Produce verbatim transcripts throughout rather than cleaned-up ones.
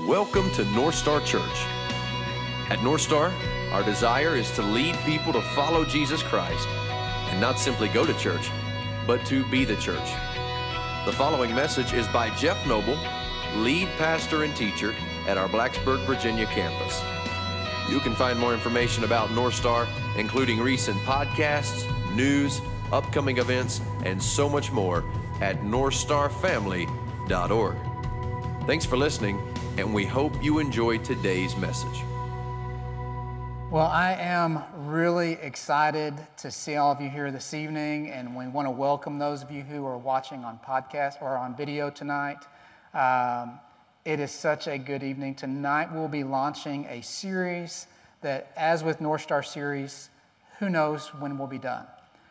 Welcome to North Star Church. At North Star, our desire is to lead people to follow Jesus Christ and not simply go to church, but to be the church. The following message is by Jeff Noble, lead pastor and teacher at our Blacksburg, Virginia campus. You can find more information about North Star, including recent podcasts, news, upcoming events, and so much more at north star family dot org. Thanks for listening, and we hope you enjoyed today's message. Well, I am really excited to see all of you here this evening, and we want to welcome those of you who are watching on podcast or on video tonight. Um, it is such a good evening. Tonight we'll be launching a series that, as with North Star series, who knows when we'll be done.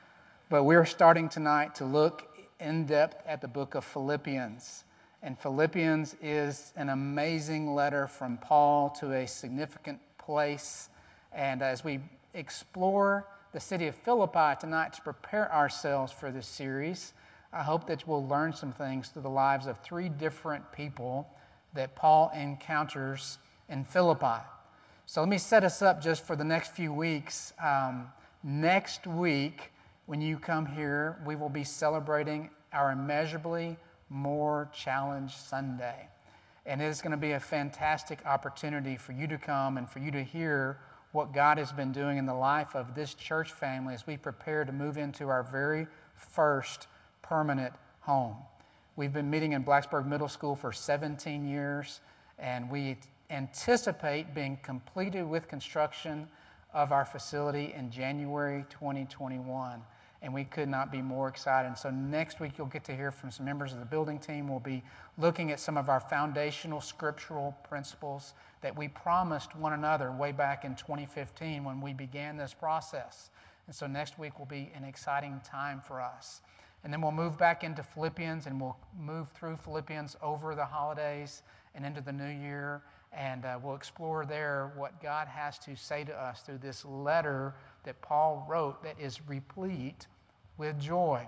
But we're starting tonight to look in depth at the book of Philippians. And Philippians is an amazing letter from Paul to a significant place. And as we explore the city of Philippi tonight to prepare ourselves for this series, I hope that we'll learn some things through the lives of three different people that Paul encounters in Philippi. So let me set us up just for the next few weeks. Um, next week, when you come here, we will be celebrating our Immeasurably More Challenge Sunday. And it is going to be a fantastic opportunity for you to come and for you to hear what God has been doing in the life of this church family as we prepare to move into our very first permanent home. We've been meeting in Blacksburg Middle School for seventeen years, and we anticipate being completed with construction of our facility in January twenty twenty-one. And we could not be more excited. And so next week you'll get to hear from some members of the building team. We'll be looking at some of our foundational scriptural principles that we promised one another way back in twenty fifteen when we began this process. And so next week will be an exciting time for us. And then we'll move back into Philippians, and we'll move through Philippians over the holidays and into the new year. And uh, we'll explore there what God has to say to us through this letter that Paul wrote that is replete with joy.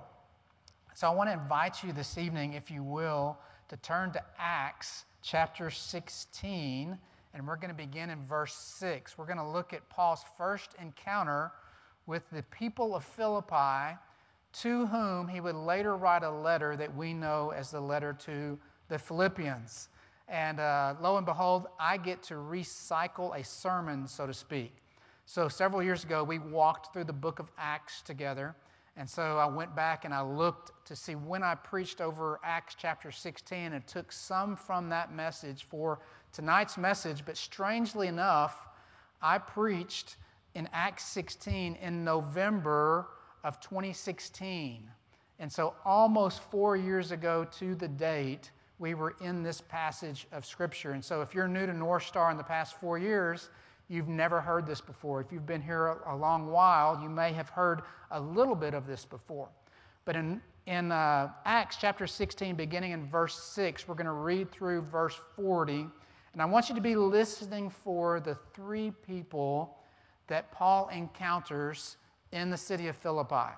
So I want to invite you this evening, if you will, to turn to Acts chapter sixteen, and we're going to begin in verse six. We're going to look at Paul's first encounter with the people of Philippi, to whom he would later write a letter that we know as the letter to the Philippians. And uh, lo and behold, I get to recycle a sermon, so to speak. So several years ago, we walked through the book of Acts together. And so I went back and I looked to see when I preached over Acts chapter sixteen and took some from that message for tonight's message. But strangely enough, I preached in Acts sixteen in November of twenty sixteen. And so almost four years ago to the date, we were in this passage of Scripture. And so if you're new to North Star in the past four years, you've never heard this before. If you've been here a long while, you may have heard a little bit of this before. But in, in uh, Acts chapter sixteen, beginning in verse six, we're going to read through verse forty. And I want you to be listening for the three people that Paul encounters in the city of Philippi.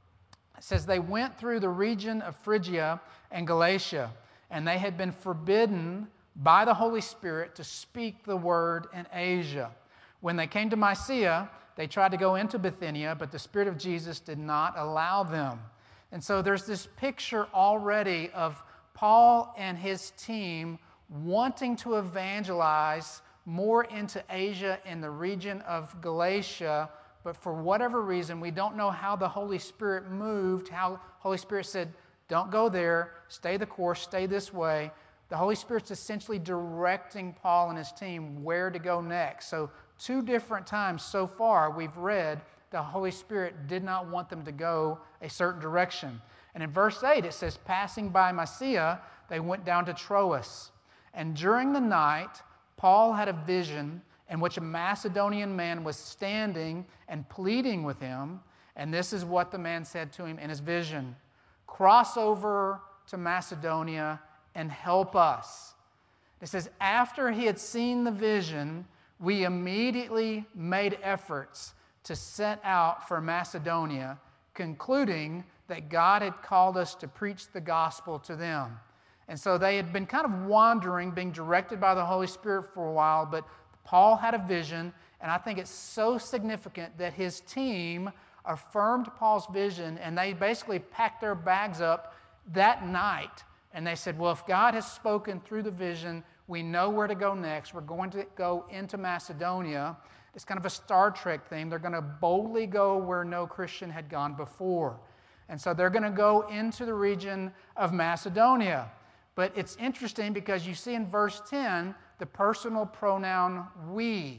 It says, they went through the region of Phrygia and Galatia, and they had been forbidden by the Holy Spirit to speak the word in Asia. When they came to Mysia, they tried to go into Bithynia, but the Spirit of Jesus did not allow them. And so there's this picture already of Paul and his team wanting to evangelize more into Asia in the region of Galatia, but for whatever reason, we don't know how the Holy Spirit moved, how the Holy Spirit said, don't go there, stay the course, stay this way. The Holy Spirit's essentially directing Paul and his team where to go next. So two different times so far we've read the Holy Spirit did not want them to go a certain direction. And in verse eight it says, passing by Mysia, they went down to Troas. And during the night, Paul had a vision in which a Macedonian man was standing and pleading with him. And this is what the man said to him in his vision: cross over to Macedonia and help us. It says, after he had seen the vision, we immediately made efforts to set out for Macedonia, concluding that God had called us to preach the gospel to them. And so they had been kind of wandering, being directed by the Holy Spirit for a while, but Paul had a vision, and I think it's so significant that his team affirmed Paul's vision, and they basically packed their bags up that night. And they said, well, if God has spoken through the vision, we know where to go next. We're going to go into Macedonia. It's kind of a Star Trek theme. They're going to boldly go where no Christian had gone before. And so they're going to go into the region of Macedonia. But it's interesting because you see in verse ten the personal pronoun we.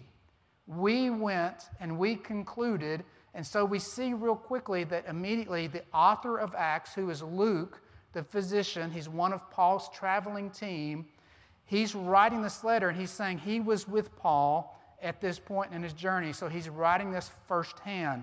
We went and we concluded. And so we see real quickly that immediately the author of Acts, who is Luke, the physician, he's one of Paul's traveling team, he's writing this letter and he's saying he was with Paul at this point in his journey. So he's writing this firsthand.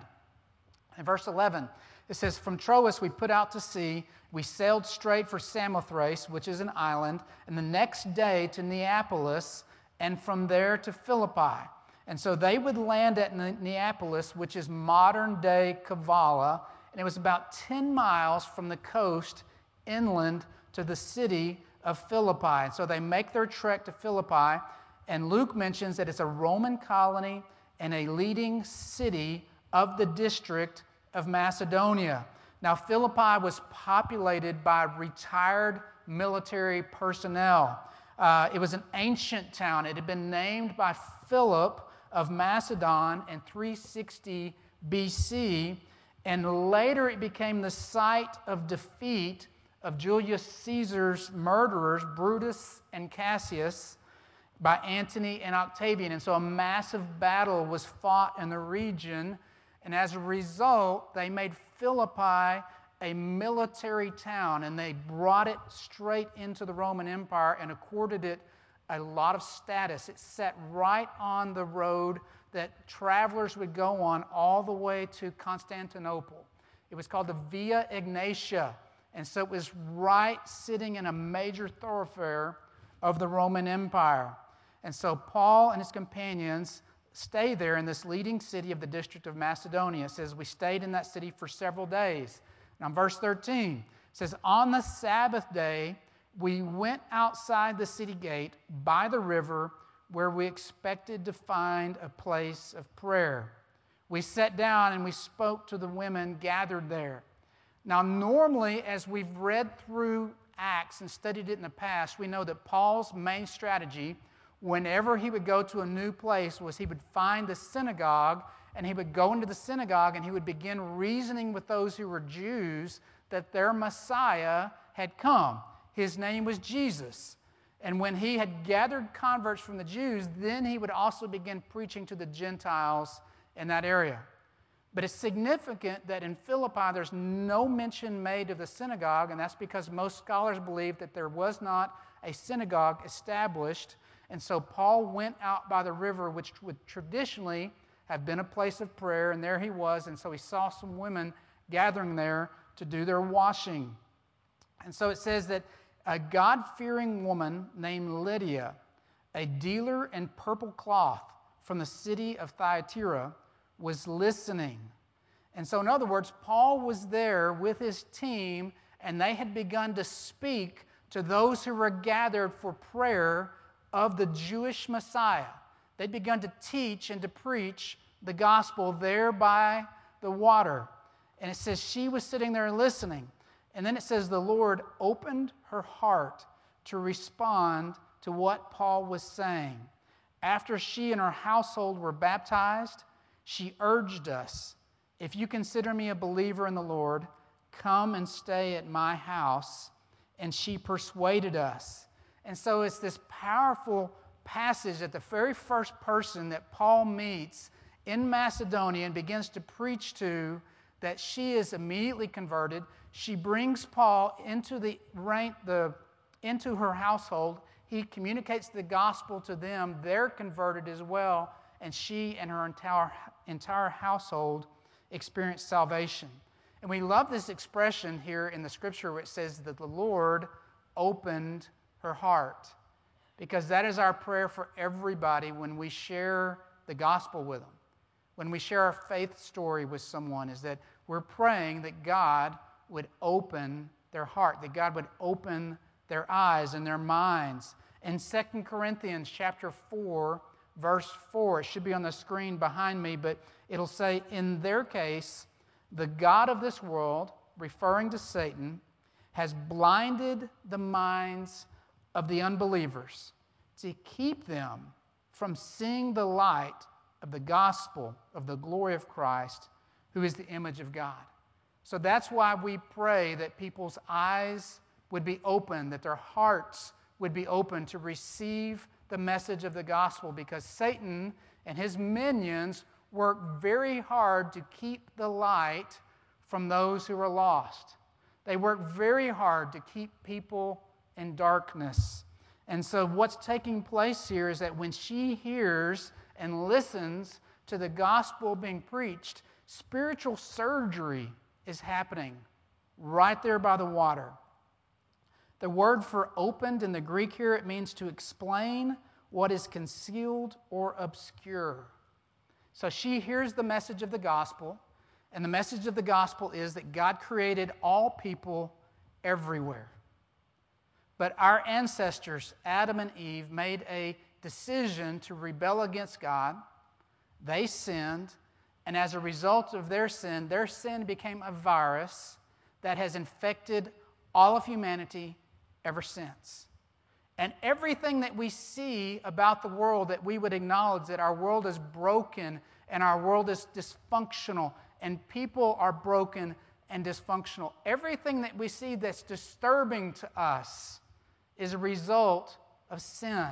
In verse eleven, it says, from Troas we put out to sea. We sailed straight for Samothrace, which is an island, and the next day to Neapolis, and from there to Philippi. And so they would land at Neapolis, which is modern-day Kavala, and it was about ten miles from the coast inland to the city of Philippi. And so they make their trek to Philippi, and Luke mentions that it's a Roman colony and a leading city of the district of Macedonia. Now, Philippi was populated by retired military personnel. Uh, it was an ancient town. It had been named by Philip of Macedon in three sixty B C, and later it became the site of defeat of Julius Caesar's murderers, Brutus and Cassius, by Antony and Octavian. And so a massive battle was fought in the region, and as a result, they made Philippi a military town, and they brought it straight into the Roman Empire and accorded it a lot of status. It sat right on the road that travelers would go on all the way to Constantinople. It was called the Via Egnatia, and so it was right sitting in a major thoroughfare of the Roman Empire. And so Paul and his companions stay there in this leading city of the district of Macedonia. It says, we stayed in that city for several days. Now, verse thirteen says, on the Sabbath day, we went outside the city gate by the river where we expected to find a place of prayer. We sat down and we spoke to the women gathered there. Now, normally, as we've read through Acts and studied it in the past, we know that Paul's main strategy, whenever he would go to a new place, was he would find the synagogue, and he would go into the synagogue and he would begin reasoning with those who were Jews that their Messiah had come. His name was Jesus. And when he had gathered converts from the Jews, then he would also begin preaching to the Gentiles in that area. But it's significant that in Philippi there's no mention made of the synagogue, and that's because most scholars believe that there was not a synagogue established. And so Paul went out by the river, which would traditionally have been a place of prayer, and there he was, and so he saw some women gathering there to do their washing. And so it says that a God-fearing woman named Lydia, a dealer in purple cloth from the city of Thyatira, was listening. And so in other words, Paul was there with his team, and they had begun to speak to those who were gathered for prayer of the Jewish Messiah. They'd begun to teach and to preach the gospel there by the water. And it says she was sitting there listening. And then it says the Lord opened her heart to respond to what Paul was saying. After she and her household were baptized, she urged us, if you consider me a believer in the Lord, come and stay at my house. And she persuaded us. And so it's this powerful passage that the very first person that Paul meets in Macedonia and begins to preach to, that she is immediately converted. She brings Paul into the rank, the into her household. He communicates the gospel to them. They're converted as well, and she and her entire entire household experience salvation. And we love this expression here in the scripture where it says that the Lord opened her heart, because that is our prayer for everybody when we share the gospel with them. When we share our faith story with someone, is that we're praying that God would open their heart, that God would open their eyes and their minds. In Second Corinthians chapter four, verse four, it should be on the screen behind me, but it'll say, in their case, the God of this world, referring to Satan, has blinded the minds of the unbelievers to keep them from seeing the light of the gospel of the glory of Christ, who is the image of God. So that's why we pray that people's eyes would be open, that their hearts would be open to receive the message of the gospel, because Satan and his minions work very hard to keep the light from those who are lost. They work very hard to keep people in darkness. And so what's taking place here is that when she hears and listens to the gospel being preached, spiritual surgery is happening right there by the water. The word for opened in the Greek here, it means to explain what is concealed or obscure. So she hears the message of the gospel, and the message of the gospel is that God created all people everywhere. But our ancestors, Adam and Eve, made a decision to rebel against God. They sinned, and as a result of their sin, their sin became a virus that has infected all of humanity ever since. And everything that we see about the world, that we would acknowledge that our world is broken and our world is dysfunctional and people are broken and dysfunctional. Everything that we see that's disturbing to us is a result of sin.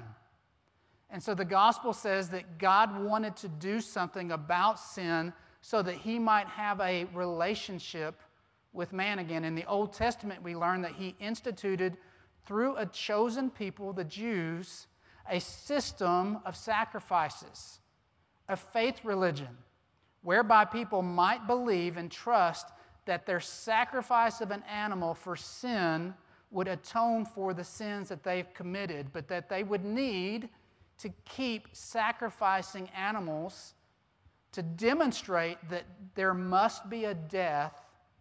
And so the gospel says that God wanted to do something about sin so that he might have a relationship with man again. In the Old Testament, we learn that he instituted through a chosen people, the Jews, a system of sacrifices, a faith religion, whereby people might believe and trust that their sacrifice of an animal for sin would atone for the sins that they've committed, but that they would need to keep sacrificing animals to demonstrate that there must be a death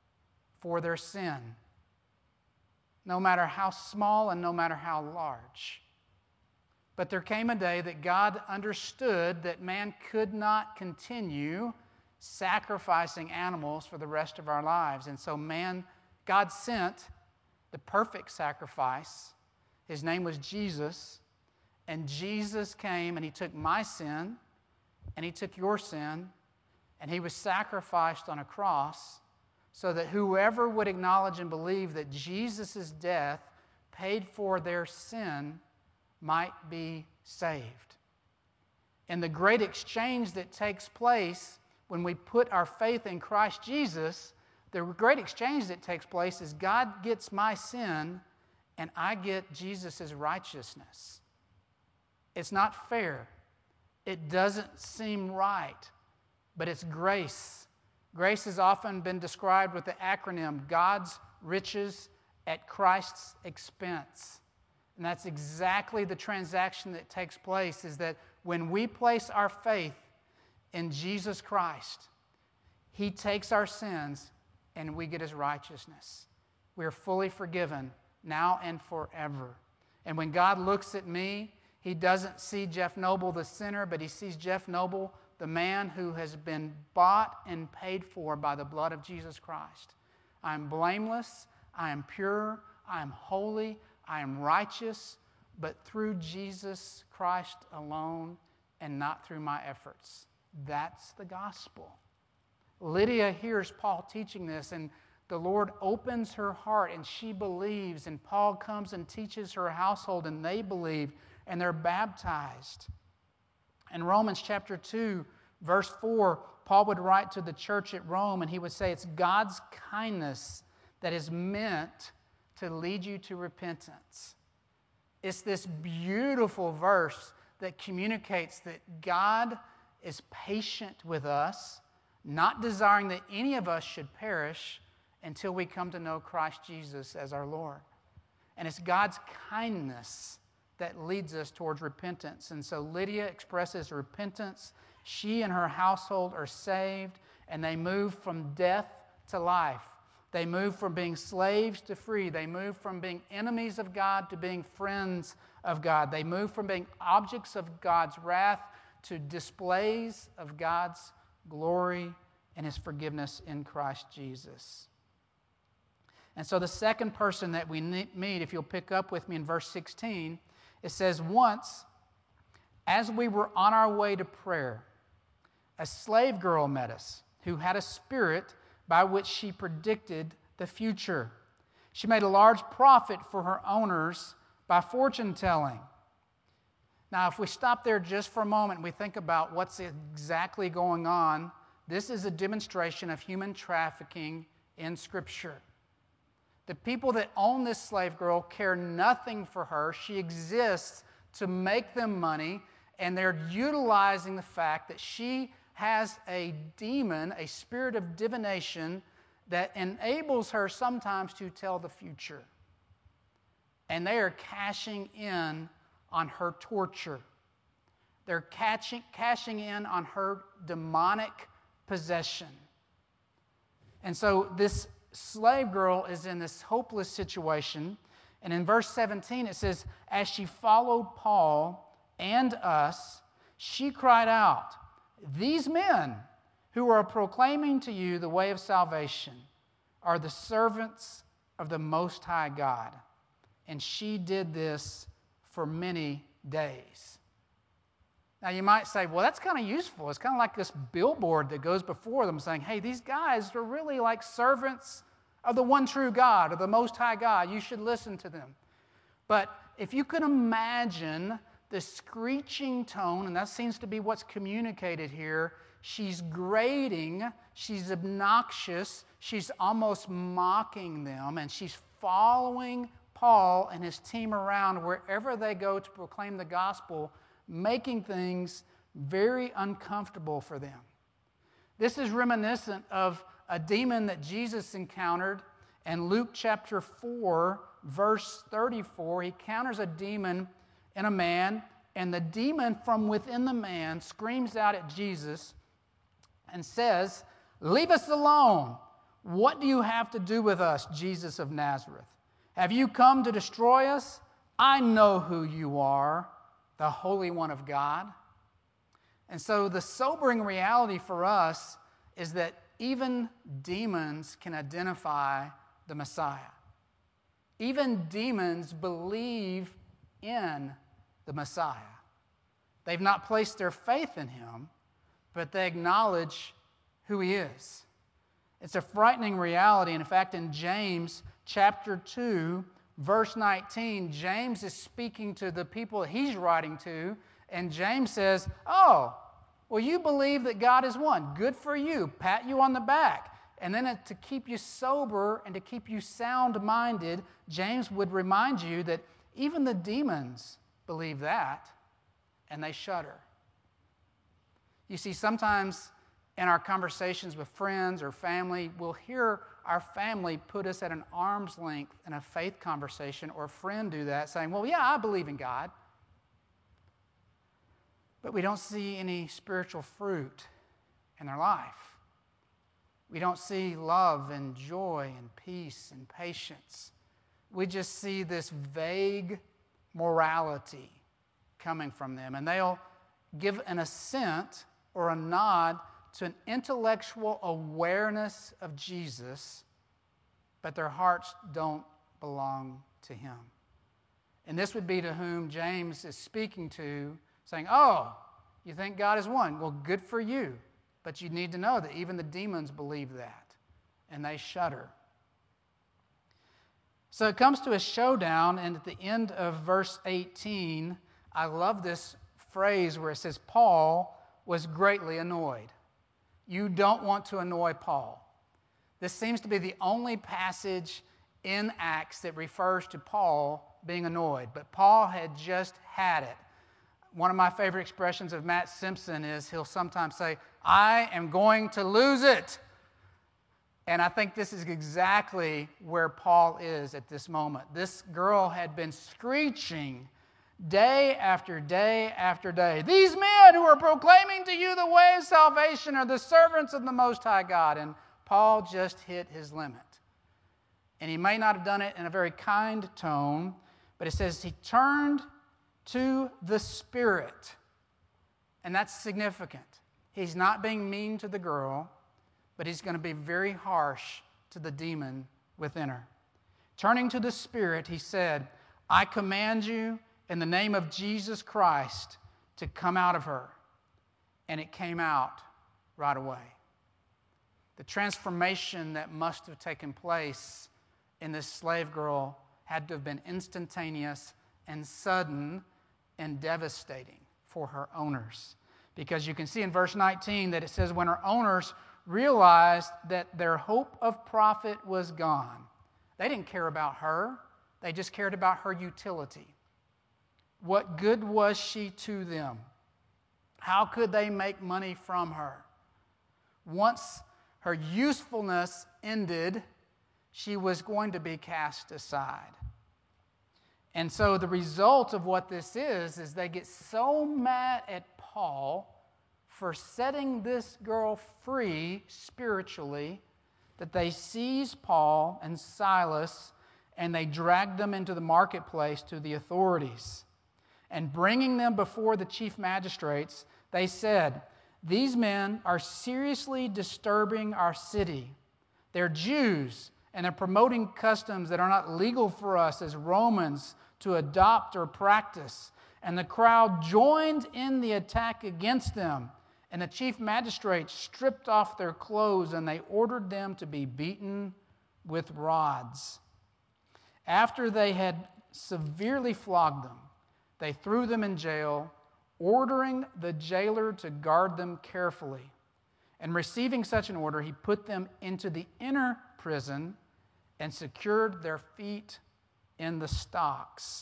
for their sin, no matter how small and no matter how large. But there came a day that God understood that man could not continue sacrificing animals for the rest of our lives. And so man, God sent the perfect sacrifice. His name was Jesus. And Jesus came and he took my sin and he took your sin and he was sacrificed on a cross so that whoever would acknowledge and believe that Jesus' death paid for their sin might be saved. And the great exchange that takes place when we put our faith in Christ Jesus, the great exchange that takes place is God gets my sin and I get Jesus' righteousness. It's not fair. It doesn't seem right, but it's grace. Grace has often been described with the acronym God's riches at Christ's expense. And that's exactly the transaction that takes place, is that when we place our faith in Jesus Christ, he takes our sins and we get his righteousness. We are fully forgiven now and forever. And when God looks at me, he doesn't see Jeff Noble the sinner, but he sees Jeff Noble, the man who has been bought and paid for by the blood of Jesus Christ. I am blameless, I am pure, I am holy, I am righteous, but through Jesus Christ alone and not through my efforts. That's the gospel. Lydia hears Paul teaching this, and the Lord opens her heart, and she believes, and Paul comes and teaches her household, and they believe, and they're baptized. In Romans chapter two, verse four, Paul would write to the church at Rome, and he would say, it's God's kindness that is meant to lead you to repentance. It's this beautiful verse that communicates that God is patient with us, not desiring that any of us should perish until we come to know Christ Jesus as our Lord. And it's God's kindness that leads us towards repentance. And so Lydia expresses repentance. She and her household are saved, and they move from death to life, They move from being slaves to free. They move from being enemies of God to being friends of God. They move from being objects of God's wrath to displays of God's glory and His forgiveness in Christ Jesus. And so the second person that we meet, if you'll pick up with me in verse sixteen, it says, "Once, as we were on our way to prayer, a slave girl met us who had a spirit by which she predicted the future. She made a large profit for her owners by fortune telling." Now, if we stop there just for a moment and we think about what's exactly going on, this is a demonstration of human trafficking in Scripture. The people that own this slave girl care nothing for her. She exists to make them money, and they're utilizing the fact that she has a demon, a spirit of divination, that enables her sometimes to tell the future. And they are cashing in on her torture. They're catching, cashing in on her demonic possession. And so this slave girl is in this hopeless situation. And in verse seventeen it says, "As she followed Paul and us, she cried out, 'These men who are proclaiming to you the way of salvation are the servants of the Most High God.' And she did this for many days." Now you might say, well, that's kind of useful. It's kind of like this billboard that goes before them saying, hey, these guys are really like servants of the one true God, of the Most High God. You should listen to them. But if you can imagine the screeching tone, and that seems to be what's communicated here, she's grating, she's obnoxious, she's almost mocking them, and she's following Paul and his team around wherever they go to proclaim the gospel, making things very uncomfortable for them. This is reminiscent of a demon that Jesus encountered in Luke chapter four, verse thirty-four. He encounters a demon in a man, and the demon from within the man screams out at Jesus and says, "Leave us alone. What do you have to do with us, Jesus of Nazareth? Have you come to destroy us? I know who you are, the Holy One of God." And so the sobering reality for us is that even demons can identify the Messiah. Even demons believe in the Messiah. They've not placed their faith in Him, but they acknowledge who He is. It's a frightening reality. In fact, in James chapter two, verse nineteen, James is speaking to the people that he's writing to, and James says, "Oh, well, you believe that God is one. Good for you. Pat you on the back." And then to keep you sober and to keep you sound-minded, James would remind you that even the demons believe that, and they shudder. You see, sometimes in our conversations with friends or family, we'll hear our family put us at an arm's length in a faith conversation, or a friend do that, saying, "Well, yeah, I believe in God." But we don't see any spiritual fruit in their life. We don't see love and joy and peace and patience. We just see this vague morality coming from them. And they'll give an assent or a nod to an intellectual awareness of Jesus, but their hearts don't belong to Him. And this would be to whom James is speaking to, saying, "Oh, you think God is one? Well, good for you. But you need to know that even the demons believe that, and they shudder." So it comes to a showdown, and at the end of verse eighteen, I love this phrase where it says, "Paul was greatly annoyed." You don't want to annoy Paul. This seems to be the only passage in Acts that refers to Paul being annoyed, but Paul had just had it. One of my favorite expressions of Matt Simpson is he'll sometimes say, "I am going to lose it." And I think this is exactly where Paul is at this moment. This girl had been screeching day after day after day, "These men who are proclaiming to you the way of salvation are the servants of the Most High God." And Paul just hit his limit. And he may not have done it in a very kind tone, but it says he turned to the Spirit. And that's significant. He's not being mean to the girl, but he's going to be very harsh to the demon within her. Turning to the Spirit, he said, I command you in the name of Jesus Christ to come out of her. And it came out right away. The transformation that must have taken place in this slave girl had to have been instantaneous and sudden and devastating for her owners. Because you can see in verse nineteen that it says, when her owners realized that their hope of profit was gone, they didn't care about her. They just cared about her utility. What good was she to them? How could they make money from her? Once her usefulness ended, she was going to be cast aside. And so the result of what this is, is they get so mad at Paul for setting this girl free spiritually that they seize Paul and Silas and they drag them into the marketplace to the authorities. And bringing them before the chief magistrates, they said, these men are seriously disturbing our city. They're Jews, and they're promoting customs that are not legal for us as Romans to adopt or practice. And the crowd joined in the attack against them. And the chief magistrates stripped off their clothes, and they ordered them to be beaten with rods. After they had severely flogged them, they threw them in jail, ordering the jailer to guard them carefully. And receiving such an order, he put them into the inner prison and secured their feet in the stocks.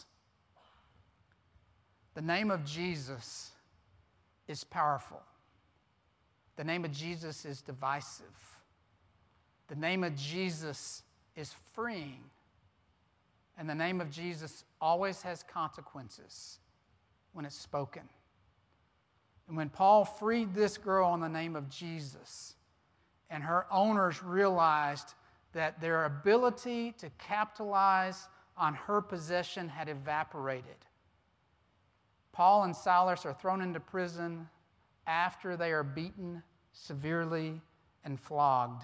The name of Jesus is powerful. The name of Jesus is divisive. The name of Jesus is freeing. And the name of Jesus always has consequences when it's spoken. And when Paul freed this girl in the name of Jesus, and her owners realized that their ability to capitalize on her possession had evaporated, Paul and Silas are thrown into prison after they are beaten severely and flogged.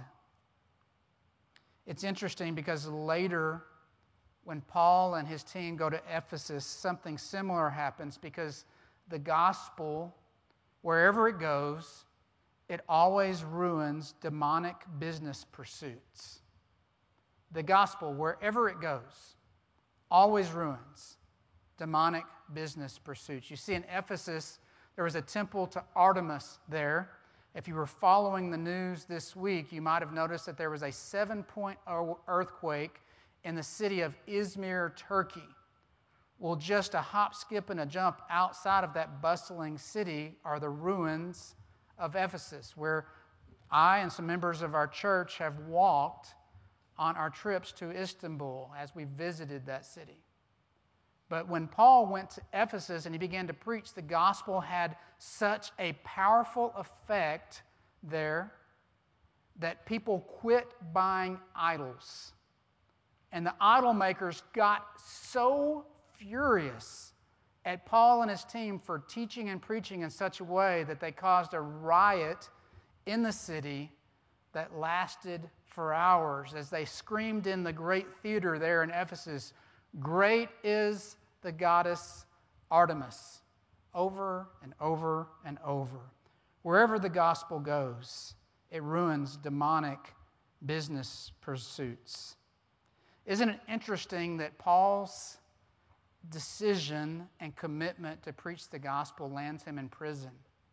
It's interesting because later, when Paul and his team go to Ephesus, something similar happens because the gospel, wherever it goes, it always ruins demonic business pursuits. The gospel, wherever it goes, always ruins demonic business pursuits. You see, in Ephesus, there was a temple to Artemis there. If you were following the news this week, you might have noticed that there was a seven-point earthquake in the city of Izmir, Turkey. Well, just a hop, skip, and a jump outside of that bustling city are the ruins of Ephesus, where I and some members of our church have walked on our trips to Istanbul as we visited that city. But when Paul went to Ephesus and he began to preach, the gospel had such a powerful effect there that people quit buying idols. And the idol makers got so furious at Paul and his team for teaching and preaching in such a way that they caused a riot in the city that lasted for hours as they screamed in the great theater there in Ephesus, "Great is the goddess Artemis," over and over and over. Wherever the gospel goes, it ruins demonic business pursuits. Isn't it interesting that Paul's decision and commitment to preach the gospel lands him in prison?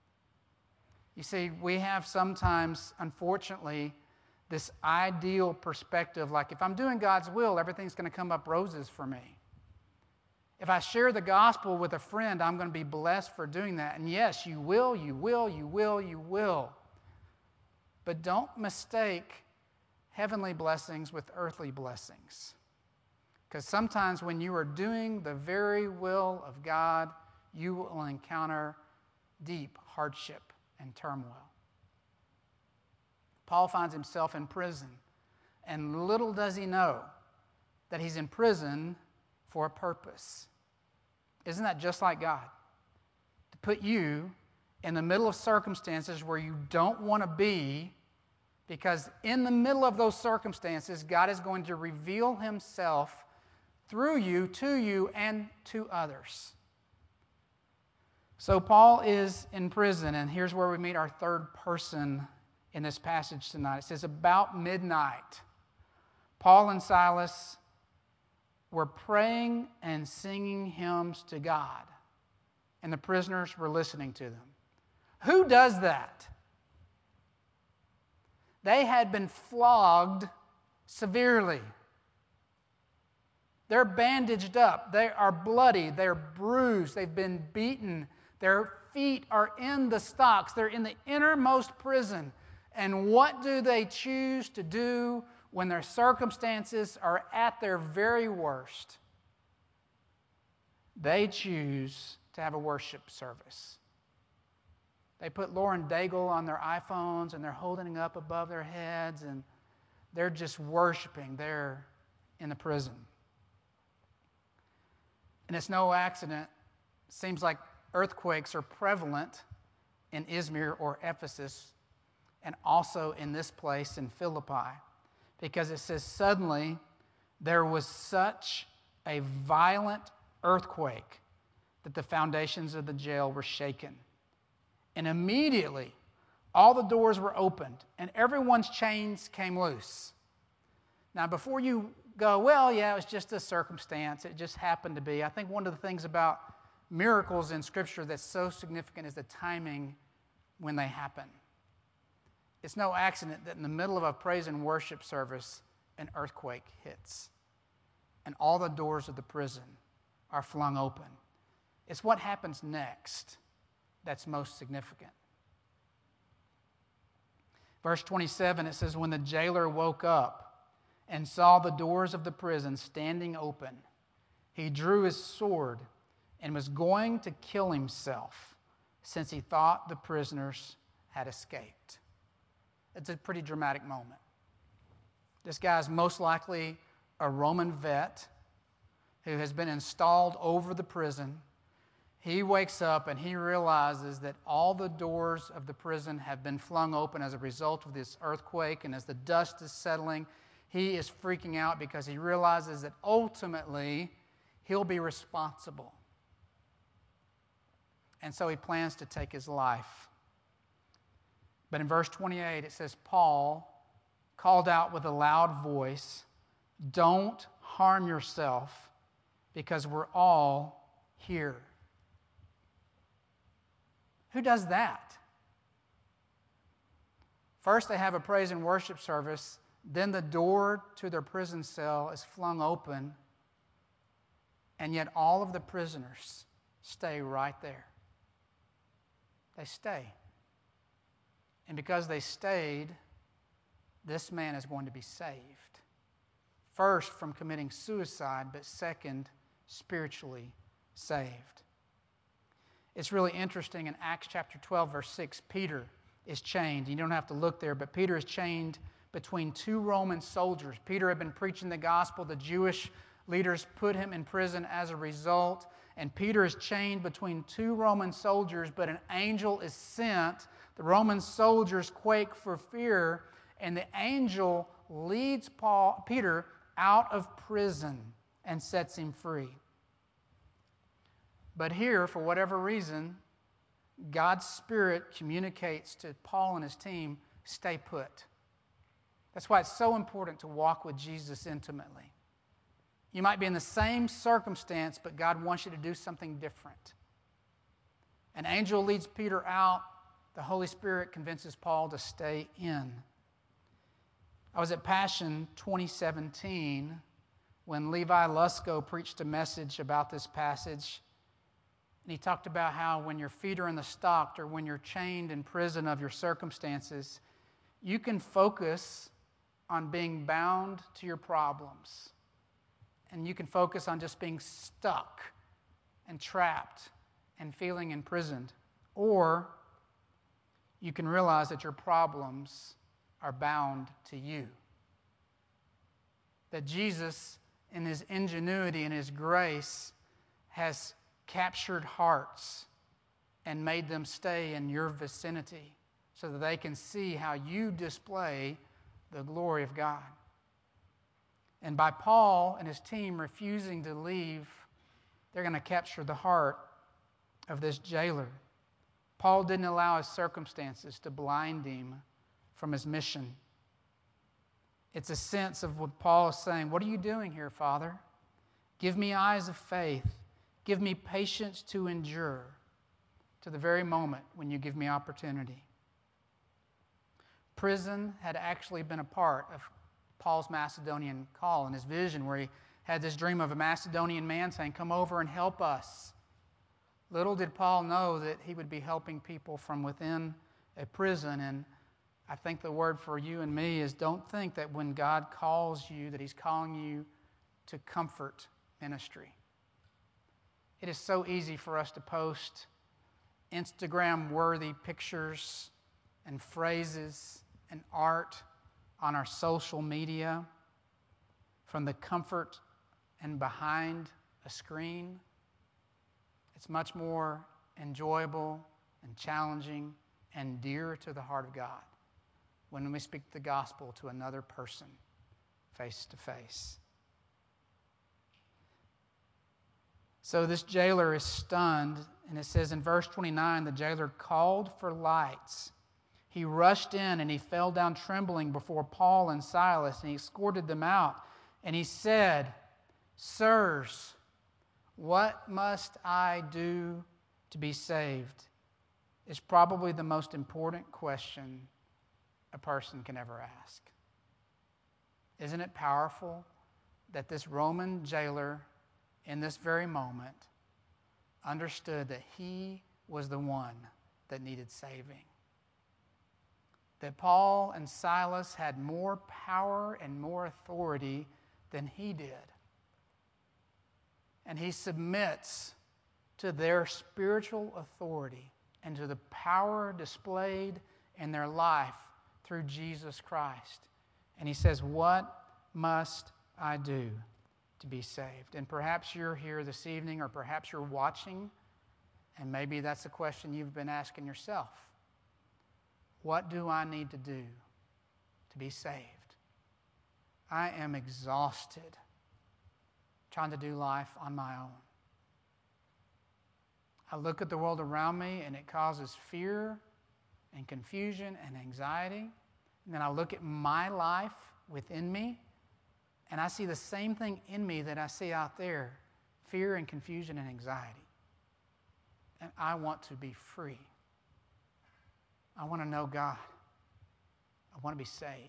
You see, we have sometimes, unfortunately, this ideal perspective, like if I'm doing God's will, everything's going to come up roses for me. If I share the gospel with a friend, I'm going to be blessed for doing that. And yes, you will, you will, you will, you will. But don't mistake heavenly blessings with earthly blessings. Because sometimes when you are doing the very will of God, you will encounter deep hardship and turmoil. Paul finds himself in prison, and little does he know that he's in prison for a purpose. Isn't that just like God? To put you in the middle of circumstances where you don't want to be, because in the middle of those circumstances, God is going to reveal himself through you, to you, and to others. So Paul is in prison, and here's where we meet our third person in this passage tonight. It says, about midnight, Paul and Silas were praying and singing hymns to God, and the prisoners were listening to them. Who does that? They had been flogged severely. They're bandaged up. They are bloody. They're bruised. They've been beaten. Their feet are in the stocks. They're in the innermost prison. And what do they choose to do when their circumstances are at their very worst? They choose to have a worship service. They put Lauren Daigle on their iPhones, and they're holding it up above their heads, and they're just worshiping there in the prison. And it's no accident. It seems like earthquakes are prevalent in Izmir or Ephesus, and also in this place in Philippi, because it says suddenly there was such a violent earthquake that the foundations of the jail were shaken. And immediately, all the doors were opened, and everyone's chains came loose. Now, before you go, well, yeah, it was just a circumstance. It just happened to be. I think one of the things about miracles in Scripture that's so significant is the timing when they happen. It's no accident that in the middle of a praise and worship service, an earthquake hits, and all the doors of the prison are flung open. It's what happens next that's most significant. Verse twenty-seven, it says, when the jailer woke up and saw the doors of the prison standing open, he drew his sword and was going to kill himself, since he thought the prisoners had escaped. It's a pretty dramatic moment. This guy's most likely a Roman vet who has been installed over the prison. He wakes up and he realizes that all the doors of the prison have been flung open as a result of this earthquake, and as the dust is settling, he is freaking out because he realizes that ultimately he'll be responsible. And so he plans to take his life. But in verse twenty-eight, it says, Paul called out with a loud voice, "Don't harm yourself, because we're all here." Who does that? First, they have a praise and worship service. Then the door to their prison cell is flung open, and yet all of the prisoners stay right there. They stay. And because they stayed, this man is going to be saved. First, from committing suicide, but second, spiritually saved. It's really interesting in Acts chapter twelve, verse six, Peter is chained. You don't have to look there, but Peter is chained between two Roman soldiers. Peter had been preaching the gospel. The Jewish leaders put him in prison as a result. And Peter is chained between two Roman soldiers, but an angel is sent. The Roman soldiers quake for fear, and the angel leads Paul, Peter out of prison and sets him free. But here, for whatever reason, God's Spirit communicates to Paul and his team, stay put. That's why it's so important to walk with Jesus intimately. You might be in the same circumstance, but God wants you to do something different. An angel leads Peter out. The Holy Spirit convinces Paul to stay in. I was at Passion twenty seventeen when Levi Lusko preached a message about this passage. And he talked about how when your feet are in the stock, or when you're chained in prison of your circumstances, you can focus on being bound to your problems. And you can focus on just being stuck and trapped and feeling imprisoned. Or you can realize that your problems are bound to you. That Jesus in his ingenuity and his grace, has captured hearts and made them stay in your vicinity so that they can see how you display the glory of God. And by Paul and his team refusing to leave, they're going to capture the heart of this jailer. Paul didn't allow his circumstances to blind him from his mission. It's a sense of what Paul is saying. What are you doing here, Father? Give me eyes of faith. Give me patience to endure to the very moment when you give me opportunity. Prison had actually been a part of Paul's Macedonian call and his vision, where he had this dream of a Macedonian man saying, come over and help us. Little did Paul know that he would be helping people from within a prison. And I think the word for you and me is, don't think that when God calls you that he's calling you to comfort ministry. It is so easy for us to post Instagram-worthy pictures and phrases and art on our social media from the comfort and behind a screen. It's much more enjoyable and challenging and dear to the heart of God when we speak the gospel to another person face to face. So this jailer is stunned, and it says in verse twenty-nine, the jailer called for lights. He rushed in and he fell down trembling before Paul and Silas, and he escorted them out. And he said, Sirs, what must I do to be saved? Is probably the most important question a person can ever ask. Isn't it powerful that this Roman jailer in this very moment understood that he was the one that needed saving? That Paul and Silas had more power and more authority than he did. And he submits to their spiritual authority and to the power displayed in their life through Jesus Christ. And he says, what must I do to be saved? And perhaps you're here this evening, or perhaps you're watching, and maybe that's a question you've been asking yourself. What do I need to do to be saved? I am exhausted trying to do life on my own. I look at the world around me and it causes fear and confusion and anxiety. And then I look at my life within me and I see the same thing in me that I see out there, fear and confusion and anxiety. And I want to be free. I want to know God. I want to be saved.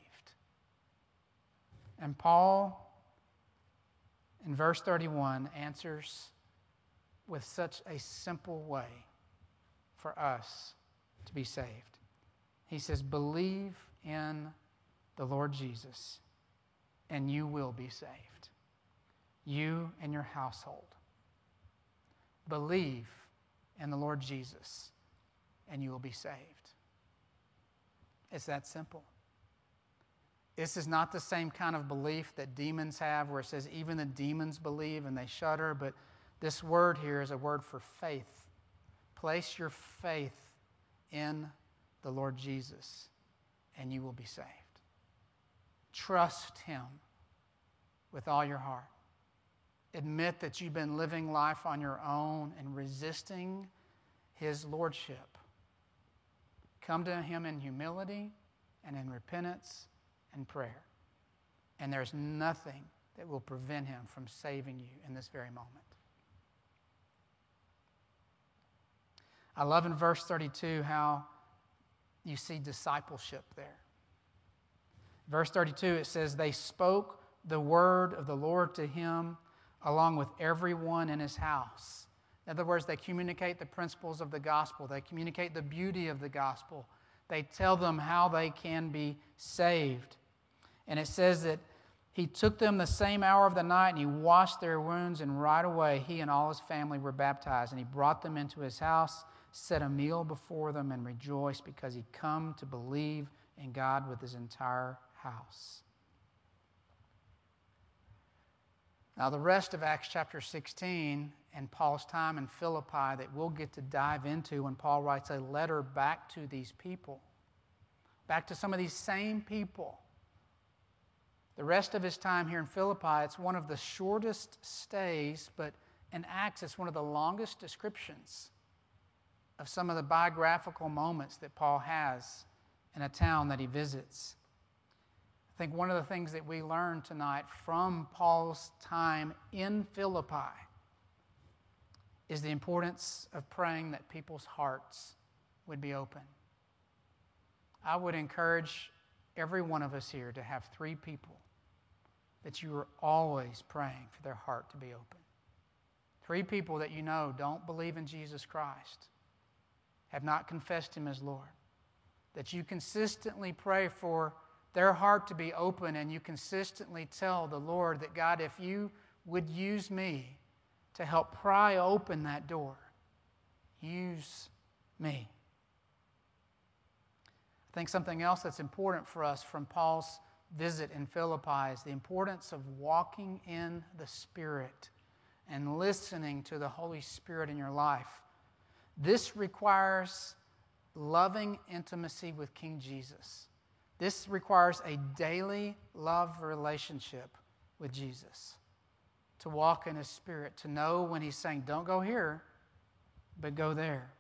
And Paul, in verse thirty-one, answers with such a simple way for us to be saved. He says, believe in the Lord Jesus, and you will be saved. You and your household. Believe in the Lord Jesus, and you will be saved. It's that simple. This is not the same kind of belief that demons have, where it says even the demons believe and they shudder, but this word here is a word for faith. Place your faith in the Lord Jesus, and you will be saved. Trust him with all your heart. Admit that you've been living life on your own and resisting his lordship. Come to him in humility and in repentance and prayer. And there's nothing that will prevent him from saving you in this very moment. I love in verse thirty-two how you see discipleship there. Verse thirty-two, it says, they spoke the word of the Lord to him along with everyone in his house. In other words, they communicate the principles of the gospel. They communicate the beauty of the gospel. They tell them how they can be saved. And it says that he took them the same hour of the night and he washed their wounds, and right away he and all his family were baptized. And he brought them into his house, set a meal before them, and rejoiced because he'd come to believe in God with his entire house. Now, the rest of Acts chapter sixteen and Paul's time in Philippi that we'll get to dive into when Paul writes a letter back to these people, back to some of these same people. The rest of his time here in Philippi, it's one of the shortest stays, but in Acts, it's one of the longest descriptions of some of the biographical moments that Paul has in a town that he visits. I think one of the things that we learn tonight from Paul's time in Philippi is the importance of praying that people's hearts would be open. I would encourage every one of us here to have three people that you are always praying for their heart to be open. Three people that you know don't believe in Jesus Christ, have not confessed Him as Lord, that you consistently pray for their heart to be open, and you consistently tell the Lord that, God, if you would use me to help pry open that door, use me. I think something else that's important for us from Paul's visit in Philippi is the importance of walking in the Spirit and listening to the Holy Spirit in your life. This requires loving intimacy with King Jesus. This requires a daily love relationship with Jesus, to walk in His Spirit, to know when He's saying, don't go here, but go there.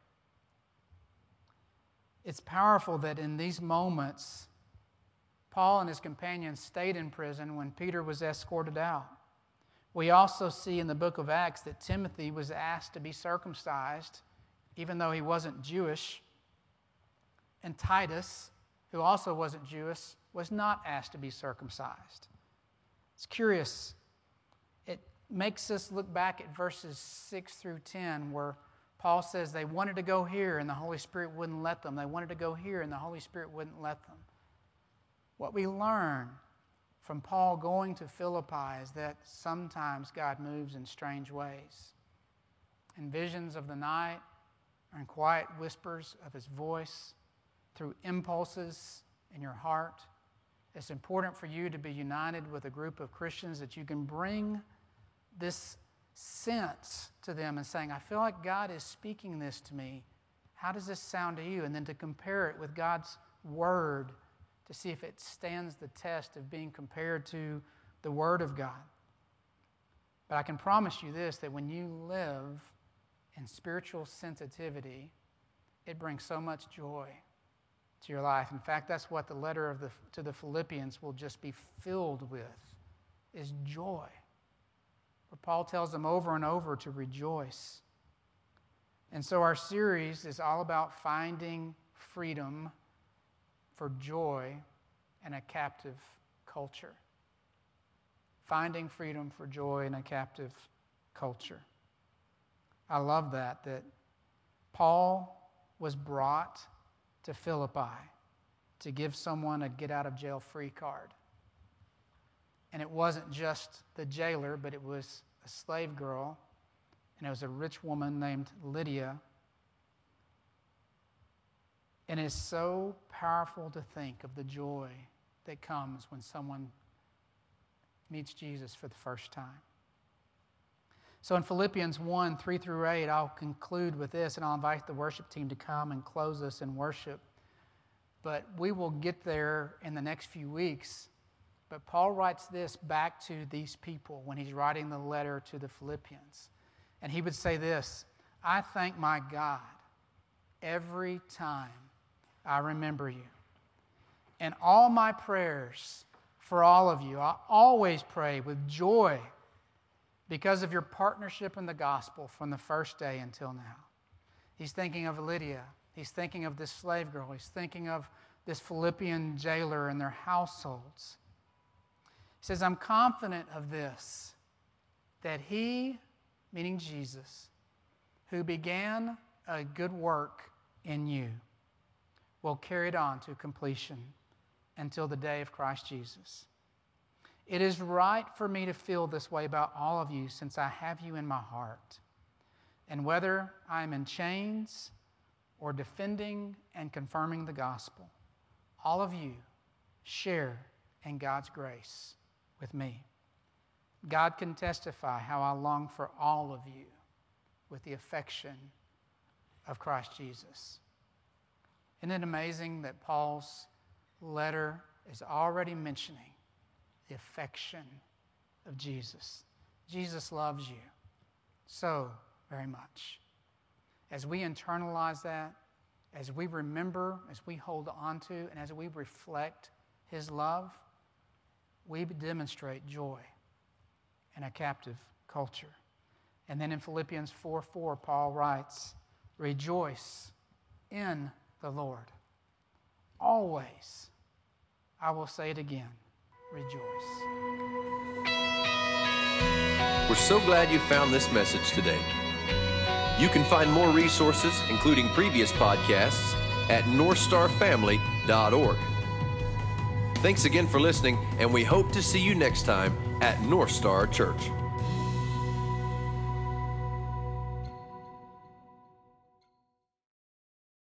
It's powerful that in these moments, Paul and his companions stayed in prison when Peter was escorted out. We also see in the book of Acts that Timothy was asked to be circumcised, even though he wasn't Jewish. And Titus, who also wasn't Jewish, was not asked to be circumcised. It's curious. It makes us look back at verses six through ten, where Paul says they wanted to go here and the Holy Spirit wouldn't let them. They wanted to go here and the Holy Spirit wouldn't let them. What we learn from Paul going to Philippi is that sometimes God moves in strange ways. In visions of the night, or in quiet whispers of His voice, through impulses in your heart. It's important for you to be united with a group of Christians that you can bring this sense to them and saying, I feel like God is speaking this to me. How does this sound to you? And then to compare it with God's Word to see if it stands the test of being compared to the Word of God. But I can promise you this, that when you live in spiritual sensitivity, it brings so much joy to your life. In fact, that's what the letter of the, to the Philippians will just be filled with, is joy. Where Paul tells them over and over to rejoice. And so our series is all about finding freedom for joy in a captive culture. Finding freedom for joy in a captive culture. I love that, that Paul was brought to Philippi to give someone a get-out-of-jail-free card. And it wasn't just the jailer, but it was a slave girl, and it was a rich woman named Lydia. And it is so powerful to think of the joy that comes when someone meets Jesus for the first time. So in Philippians one, three through eight, I'll conclude with this, and I'll invite the worship team to come and close us in worship. But we will get there in the next few weeks. But Paul writes this back to these people when he's writing the letter to the Philippians. And he would say this, I thank my God every time I remember you. And all my prayers for all of you, I always pray with joy because of your partnership in the gospel from the first day until now. He's thinking of Lydia. He's thinking of this slave girl. He's thinking of this Philippian jailer and their households. He says, I'm confident of this, that He, meaning Jesus, who began a good work in you, will carry it on to completion until the day of Christ Jesus. It is right for me to feel this way about all of you since I have you in my heart. And whether I'm in chains or defending and confirming the gospel, all of you share in God's grace with me. God can testify how I long for all of you with the affection of Christ Jesus. Isn't it amazing that Paul's letter is already mentioning the affection of Jesus? Jesus loves you so very much. As we internalize that, as we remember, as we hold on to, and as we reflect his love, we demonstrate joy in a captive culture. And then in Philippians four four, Paul writes, rejoice in the Lord. Always, I will say it again, rejoice. We're so glad you found this message today. You can find more resources, including previous podcasts, at north star family dot org. Thanks again for listening, and we hope to see you next time at North Star Church.